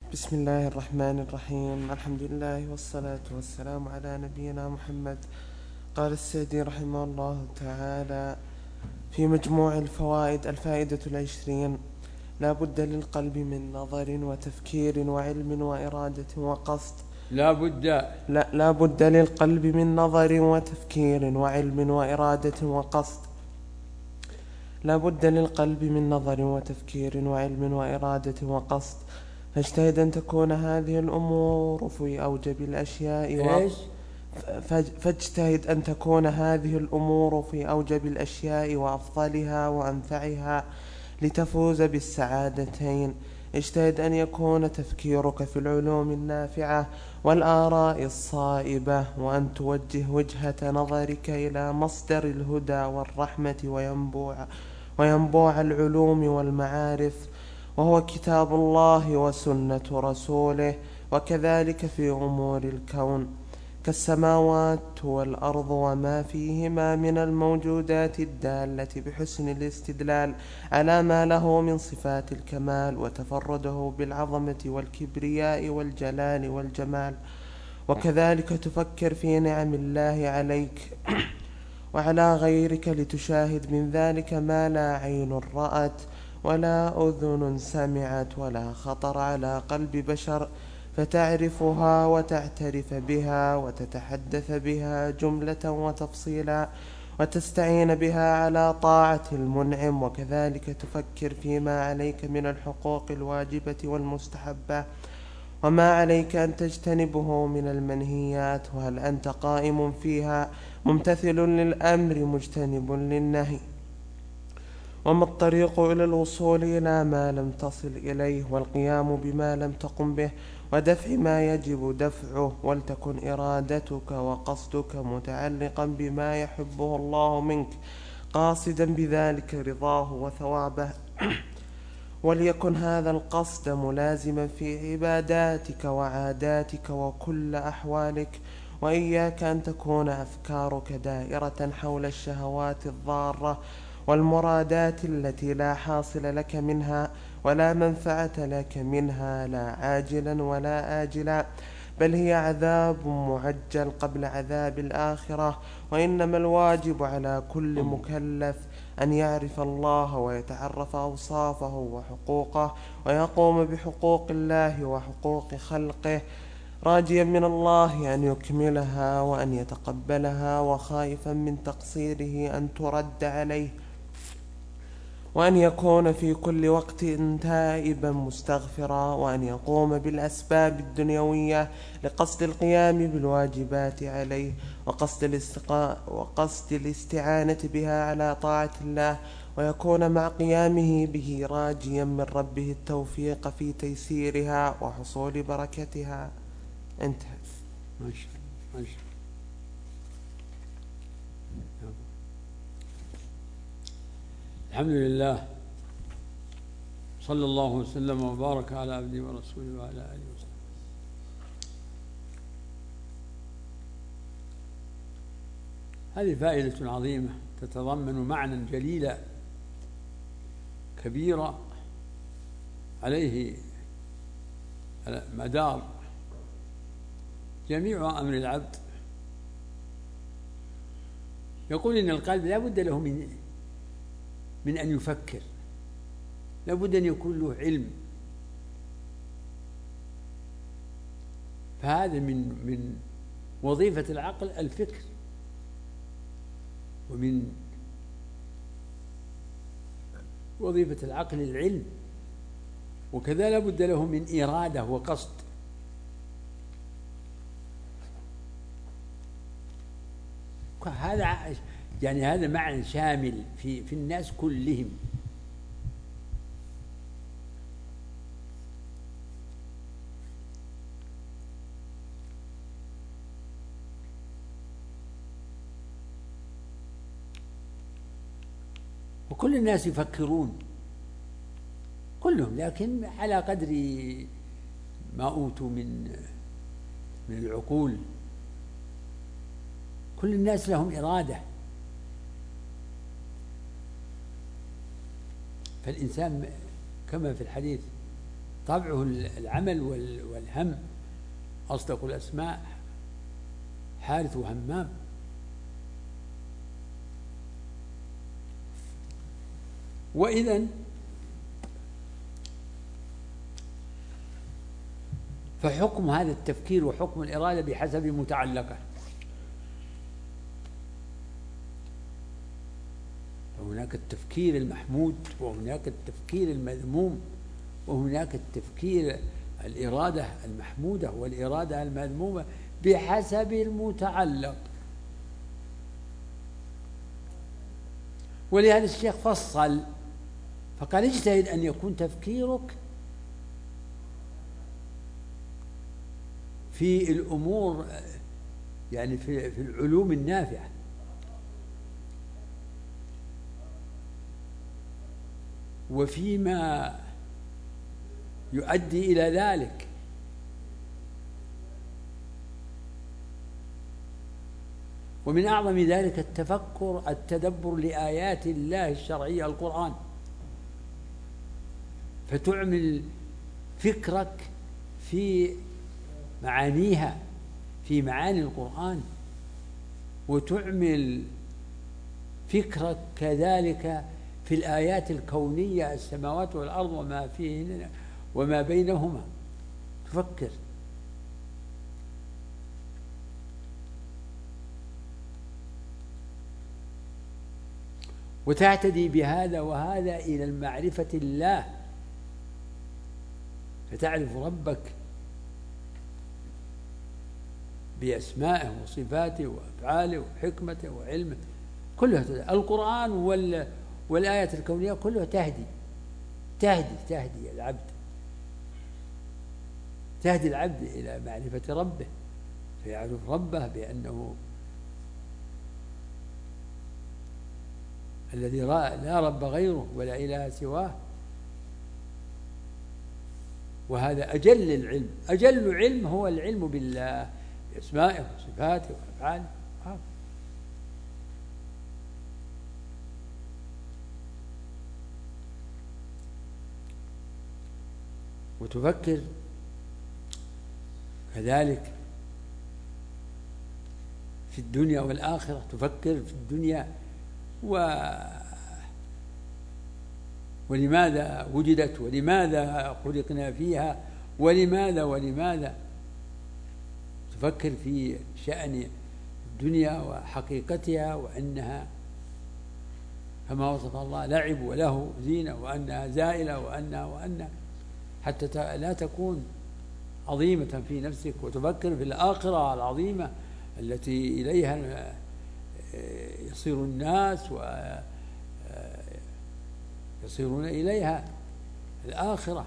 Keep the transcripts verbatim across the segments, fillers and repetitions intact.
بسم الله الرحمن الرحيم. الحمد لله والصلاة والسلام على نبينا محمد. قال السيدي رحمه الله تعالى في مجموع الفوائد الفائدة العشرين: لا بد للقلب من نظر وتفكير وعلم وإرادة وقصد. لا بد لا, لا بد للقلب من نظر وتفكير وعلم وإرادة وقصد. لا بد للقلب من نظر وتفكير وعلم وإرادة وقصد، فاجتهد أن تكون هذه الأمور في أوجب الأشياء و... إيش؟ فاجتهد أن تكون هذه الأمور في أوجب الأشياء وأفضلها وأنفعها لتفوز بالسعادتين. اجتهد أن يكون تفكيرك في العلوم النافعة والآراء الصائبة، وأن توجه وجهة نظرك إلى مصدر الهدى والرحمة وينبوع, وينبوع العلوم والمعارف، وهو كتاب الله وسنة رسوله. وكذلك في أمور الكون كالسماوات والأرض وما فيهما من الموجودات الدالة بحسن الاستدلال على ما له من صفات الكمال وتفرده بالعظمة والكبرياء والجلال والجمال. وكذلك تفكر في نعم الله عليك وعلى غيرك لتشاهد من ذلك ما لا عين رأت ولا أذن سمعت ولا خطر على قلب بشر، فتعرفها وتعترف بها وتتحدث بها جملة وتفصيلا، وتستعين بها على طاعة المنعم. وكذلك تفكر فيما عليك من الحقوق الواجبة والمستحبة، وما عليك أن تجتنبه من المنهيات، وهل أنت قائم فيها ممتثل للأمر مجتنب للنهي، وما الطريق إلى الوصول إلى ما لم تصل إليه، والقيام بما لم تقم به، ودفع ما يجب دفعه. ولتكن إرادتك وقصدك متعلقا بما يحبه الله منك، قاصدا بذلك رضاه وثوابه. وليكن هذا القصد ملازما في عباداتك وعاداتك وكل أحوالك. وإياك أن تكون أفكارك دائرة حول الشهوات الضارة والمرادات التي لا حاصل لك منها ولا منفعة لك منها، لا عاجلا ولا آجلا، بل هي عذاب معجل قبل عذاب الآخرة. وإنما الواجب على كل مكلف أن يعرف الله ويتعرف أوصافه وحقوقه، ويقوم بحقوق الله وحقوق خلقه، راجيا من الله أن يكملها وأن يتقبلها، وخائفا من تقصيره أن ترد عليه، وأن يكون في كل وقت تائبا مستغفرا، وأن يقوم بالأسباب الدنيوية لقصد القيام بالواجبات عليه، وقصد, الاستقا... وقصد الاستعانة بها على طاعة الله، ويكون مع قيامه به راجيا من ربه التوفيق في تيسيرها وحصول بركتها. انتهى. ما شاء الله ما شاء الله. الحمد لله، صلى الله وسلم وبارك على عبده ورسوله وعلى آله وسلم. هذه فائدة عظيمة تتضمن معنى جليلا كبيرا عليه مدار جميع أمر العبد. يقول إن القلب لا بد له من من أن يفكر، لا بد أن يكون له علم. فهذا من من وظيفة العقل الفكر، ومن وظيفة العقل العلم، وكذا لا بد له من إرادة وقصد. هذا يعني هذا معنى شامل في في الناس كلهم. وكل الناس يفكرون كلهم، لكن على قدر ما أوتوا من من العقول. كل الناس لهم إرادة، فالإنسان كما في الحديث طبعه العمل والهم. أصدق الأسماء حارث وهمام. وإذن فحكم هذا التفكير وحكم الإرادة بحسب متعلقه. فهناك التفكير المحمود، وهناك التفكير المذموم، وهناك التفكير الإرادة المحمودة والإرادة المذمومة بحسب المتعلق. ولهذا الشيخ فصل فقال اجتهد أن يكون تفكيرك في الأمور، يعني في في العلوم النافعة، وفيما يؤدي إلى ذلك، ومن أعظم ذلك التفكر التدبر لآيات الله الشرعية القرآن، فتعمل فكرك في معانيها، في معاني القرآن، وتعمل فكرك كذلك في الآيات الكونية، السماوات والأرض وما فيهن وما بينهما، تفكر. وتعتدي بهذا وهذا إلى المعرفة الله، فتعرف ربك بأسمائه وصفاته وأفعاله وحكمته وعلمه كلها تهدي. القرآن وال والآيات الكونية كلها تهدي تهدي تهدي العبد تهدي العبد إلى معرفة ربه، فيعرف ربه بأنه الذي لا رب غيره ولا إله سواه. وهذا أجل العلم، أجل علم هو العلم بالله بأسمائه وصفاته وأفعاله. وتفكر كذلك في الدنيا والآخرة، تفكر في الدنيا و ولماذا وجدت، ولماذا خلقنا فيها، ولماذا ولماذا تفكر في شأن الدنيا وحقيقتها، وأنها كما وصف الله لعب وله زينة، وأنها زائلة، وأنها وأنها حتى لا تكون عظيمة في نفسك. وتفكر في الآخرة العظيمة التي إليها يصير الناس ويصيرون إليها، الآخرة.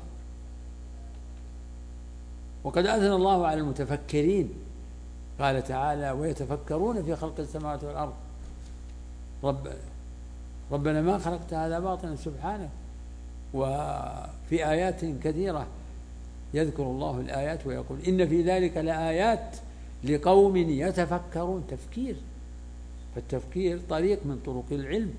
وقد أثنى الله على المتفكرين، قال تعالى ويتفكرون في خلق السماوات والأرض رب ربنا ما خلقت هذا باطلا سبحانك. وفي آيات كثيرة يذكر الله الآيات ويقول إن في ذلك لآيات لقوم يتفكرون. تفكير، فالتفكير طريق من طرق العلم.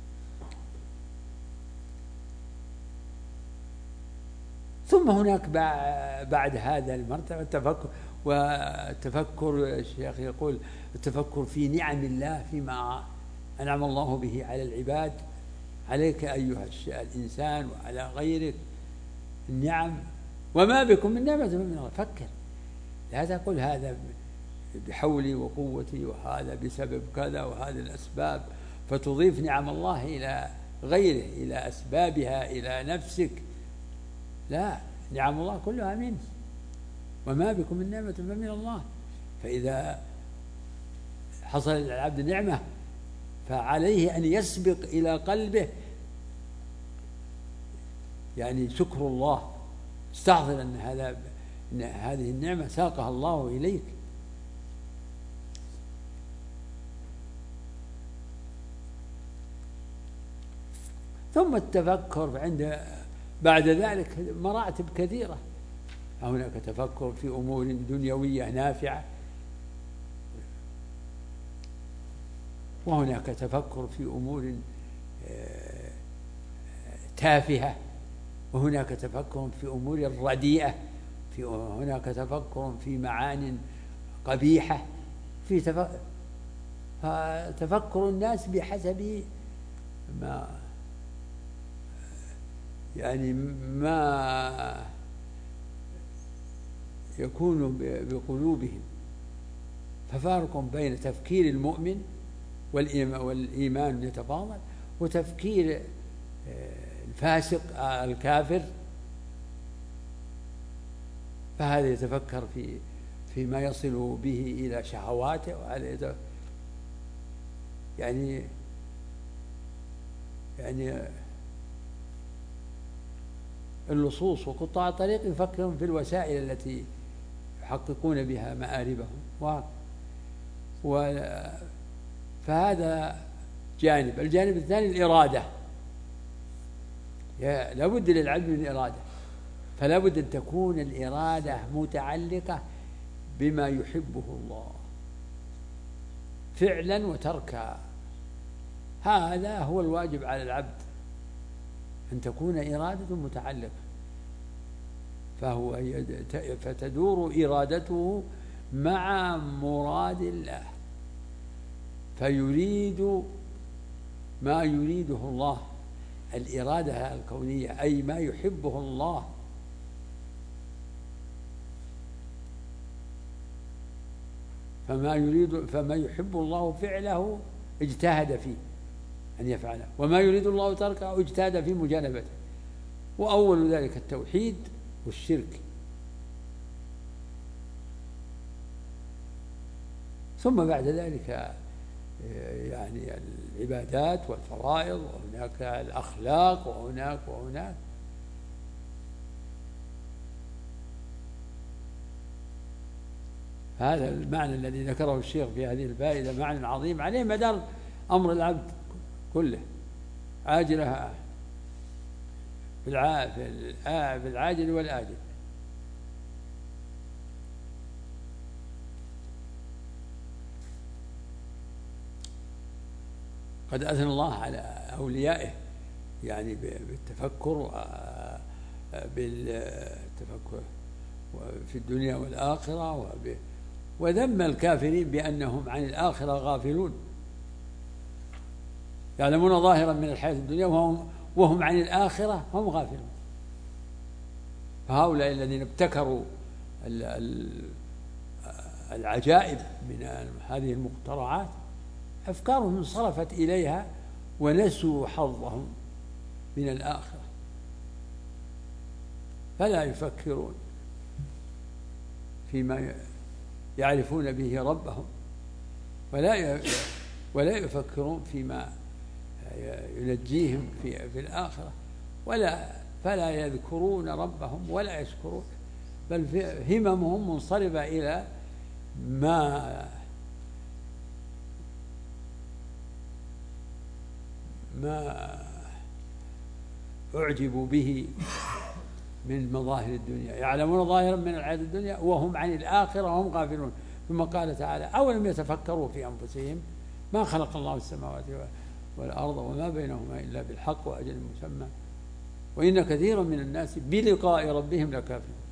ثم هناك بعد هذا المرتبة التفكر، والتفكر الشيخ يقول التفكر في نعم الله فيما أنعم الله به على العباد، عليك أيها الإنسان وعلى غيرك النعم، وما بكم من نعمة فمن الله. فكر، لا تقول هذا بحولي وقوتي وهذا بسبب كذا وهذه الأسباب، فتضيف نعم الله إلى غيره، إلى أسبابها، إلى نفسك. لا، نعم الله كلها منه، وما بكم من نعمة فمن الله. فإذا حصل للعبد نعمة فعليه أن يسبق إلى قلبه يعني شكر الله، استحضر أن هذا أن هذه النعمة ساقها الله إليك. ثم التفكر عند بعد ذلك مراتب كثيرة. هناك تفكر في أمور دنيوية نافعة، وهناك تفكر في أمور تافهة وهناك تفكر في أمور رديئة، في هناك تفكر في معان قبيحة، في تفكر الناس بحسب ما يعني ما يكون بقلوبهم. ففارق بين تفكير المؤمن والإيمان يتفاضل وتفكير الفاسق الكافر، فهذا يتفكر في فيما يصل به إلى شهواته، وهذا يعني يعني اللصوص وقطاع الطريق يفكرون في الوسائل التي يحققون بها مآربهم، و فهذا جانب. الجانب الثاني الإرادة، لا بد للعبد من إرادة، فلا بد أن تكون الإرادة متعلقة بما يحبه الله فعلا وتركا. هذا هو الواجب على العبد، أن تكون إرادة متعلقة، فهو فتدور إرادته مع مراد الله، فيريد ما يريده الله، الإرادة الكونية، أي ما يحبه الله. فما يريد فما يحب الله فعله اجتهد فيه أن يفعله، وما يريد الله تركه اجتهد في مجانبته. وأول ذلك التوحيد والشرك، ثم بعد ذلك يعني العبادات والفرائض، وهناك الأخلاق، وهناك وهناك هذا المعنى الذي ذكره الشيخ في هذه الفائدة معنى عظيم عليه مدار أمر العبد كله، عاجلها في العاجل والآجل. قد أثنى الله على أوليائه يعني بالتفكر بالتفكر في الدنيا والآخرة، وذم الكافرين بأنهم عن الآخرة غافلون، يعلمون ظاهرا من الحياة الدنيا وهم, وهم عن الآخرة هم غافلون. فهؤلاء الذين ابتكروا العجائب من هذه المخترعات أفكارهم انصرفت إليها ونسوا حظهم من الآخرة، فلا يفكرون فيما يعرفون به ربهم، ولا ولا يفكرون فيما ينجيهم في في الآخرة، ولا فلا يذكرون ربهم ولا يشكرون، بل هممهم منصرفة إلى ما ما أعجبوا به من مظاهر الدنيا، يعلمون ظاهرا من الحياة الدنيا وهم عن الآخرة وهم غافلون. ثم قال تعالى: أولم يتفكروا في أنفسهم ما خلق الله السماوات والأرض وما بينهما إلا بالحق وأجل مسمى وإن كثيرا من الناس بلقاء ربهم لكافرون.